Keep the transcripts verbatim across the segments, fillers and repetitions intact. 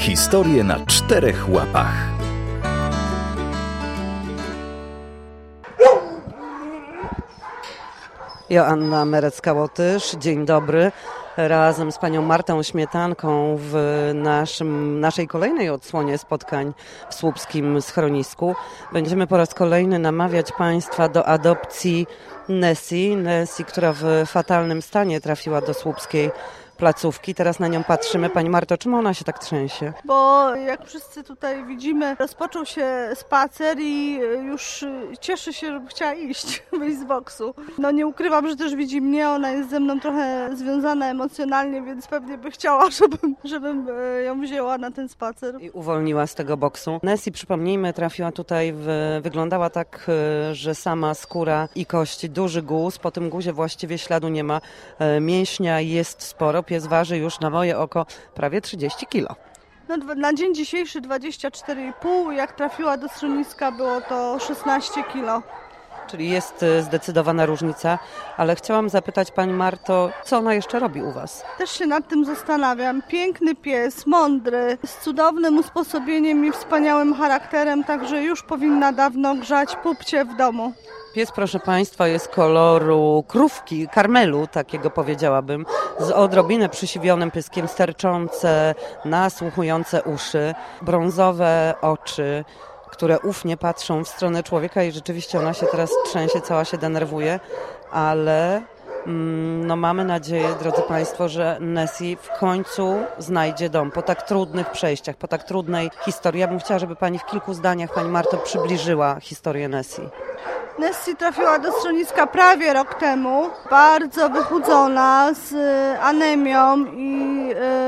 Historie na czterech łapach. Joanna Merecka-Łotysz, dzień dobry. Razem z panią Martą Śmietanką w naszym, naszej kolejnej odsłonie spotkań w słupskim schronisku będziemy po raz kolejny namawiać państwa do adopcji Nessie. Nessie, która w fatalnym stanie trafiła do słupskiej placówki. Teraz na nią patrzymy. Pani Marto, czym ona się tak trzęsie? Bo jak wszyscy tutaj widzimy, rozpoczął się spacer i już cieszy się, żeby chciała iść, wyjść z boksu. No nie ukrywam, że też widzi mnie, ona jest ze mną trochę związana emocjonalnie, więc pewnie by chciała, żebym, żebym ją wzięła na ten spacer. I uwolniła z tego boksu. Nessie, przypomnijmy, trafiła tutaj, w, wyglądała tak, że sama skóra i kości, duży guz, po tym guzie właściwie śladu nie ma, mięśnia jest sporo. Pies waży już na moje oko prawie trzydzieści kilo. No, na dzień dzisiejszy dwadzieścia cztery i pół, jak trafiła do schroniska było to szesnaście kilo. Czyli jest zdecydowana różnica, ale chciałam zapytać pani Marto, co ona jeszcze robi u was? Też się nad tym zastanawiam. Piękny pies, mądry, z cudownym usposobieniem i wspaniałym charakterem, także już powinna dawno grzać pupcie w domu. Pies, proszę państwa, jest koloru krówki, karmelu, takiego powiedziałabym, z odrobinę przysiwionym pyskiem, sterczące, nasłuchujące uszy, brązowe oczy, które ufnie patrzą w stronę człowieka i rzeczywiście ona się teraz trzęsie, cała się denerwuje, ale mm, no mamy nadzieję, drodzy państwo, że Nessie w końcu znajdzie dom po tak trudnych przejściach, po tak trudnej historii. Ja bym chciała, żeby pani w kilku zdaniach, pani Marto, przybliżyła historię Nessie. Nessie trafiła do schroniska prawie rok temu, bardzo wychudzona, z anemią i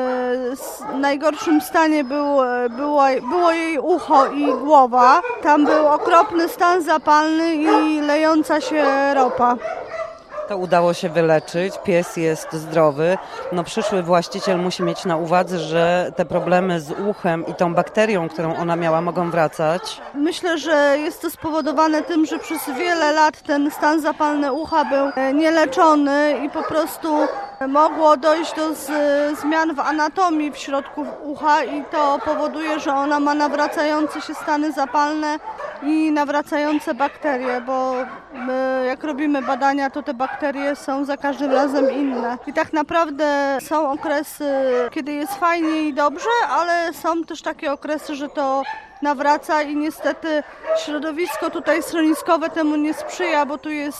w najgorszym stanie był, było, było jej ucho i głowa. Tam był okropny stan zapalny i lejąca się ropa. To udało się wyleczyć, pies jest zdrowy. No przyszły właściciel musi mieć na uwadze, że te problemy z uchem i tą bakterią, którą ona miała, mogą wracać. Myślę, że jest to spowodowane tym, że przez wiele lat ten stan zapalny ucha był nieleczony i po prostu mogło dojść do z, zmian w anatomii w środku ucha i to powoduje, że ona ma nawracające się stany zapalne i nawracające bakterie, bo my, jak robimy badania, to te bakterie są za każdym razem inne. I tak naprawdę są okresy, kiedy jest fajnie i dobrze, ale są też takie okresy, że to nawraca i niestety środowisko tutaj schroniskowe temu nie sprzyja, bo tu jest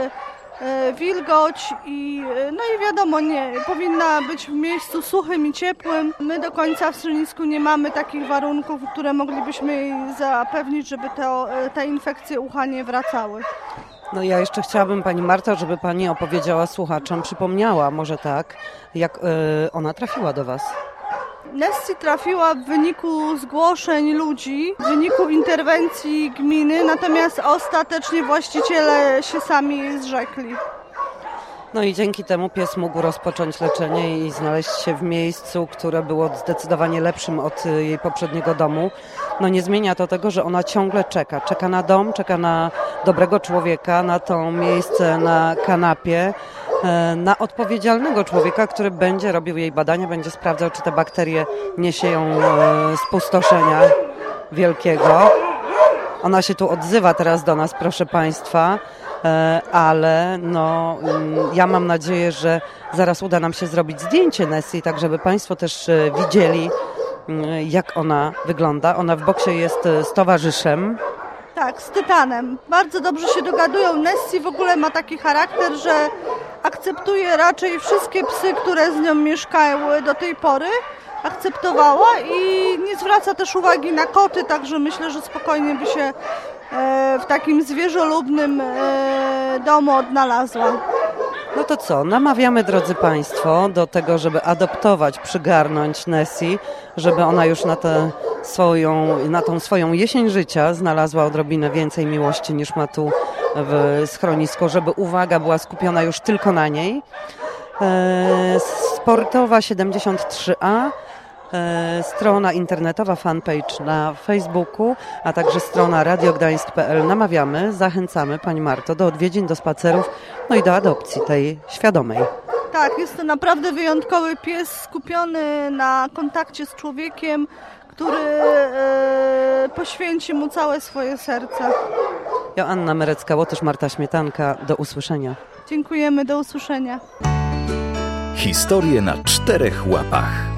wilgoć i no i wiadomo, nie, powinna być w miejscu suchym i ciepłym. My do końca w schronisku nie mamy takich warunków, które moglibyśmy jej zapewnić, żeby to, te infekcje ucha nie wracały. No ja jeszcze chciałabym, pani Marta, żeby pani opowiedziała słuchaczom, przypomniała może tak, jak yy, ona trafiła do was. Nessie trafiła w wyniku zgłoszeń ludzi, w wyniku interwencji gminy, natomiast ostatecznie właściciele się sami zrzekli. No i dzięki temu pies mógł rozpocząć leczenie i znaleźć się w miejscu, które było zdecydowanie lepszym od jej poprzedniego domu. No nie zmienia to tego, że ona ciągle czeka. Czeka na dom, czeka na dobrego człowieka, na to miejsce na kanapie, na odpowiedzialnego człowieka, który będzie robił jej badania, będzie sprawdzał, czy te bakterie nie sieją spustoszenia wielkiego. Ona się tu odzywa teraz do nas, proszę państwa, ale no, ja mam nadzieję, że zaraz uda nam się zrobić zdjęcie Nessie, tak żeby państwo też widzieli, jak ona wygląda. Ona w boksie jest z towarzyszem. Tak, z Tytanem. Bardzo dobrze się dogadują. Nessie w ogóle ma taki charakter, że akceptuje raczej wszystkie psy, które z nią mieszkały do tej pory. Akceptowała i nie zwraca też uwagi na koty, także myślę, że spokojnie by się w takim zwierzolubnym domu odnalazła. No to co, namawiamy, drodzy państwo, do tego, żeby adoptować, przygarnąć Nessie, żeby ona już na, tę swoją, na tą swoją jesień życia znalazła odrobinę więcej miłości niż ma tu w schronisku, żeby uwaga była skupiona już tylko na niej. Sportowa siedemdziesiąt trzy A, strona internetowa, fanpage na Facebooku, a także strona radiogdańsk kropka p l. Namawiamy, zachęcamy pani Marto do odwiedzin, do spacerów, no i do adopcji tej świadomej. Tak, jest to naprawdę wyjątkowy pies, skupiony na kontakcie z człowiekiem, który e, poświęci mu całe swoje serce. Joanna Merecka-Łotysz, Marta Śmietanka. Do usłyszenia. Dziękujemy, do usłyszenia. Historie na czterech łapach.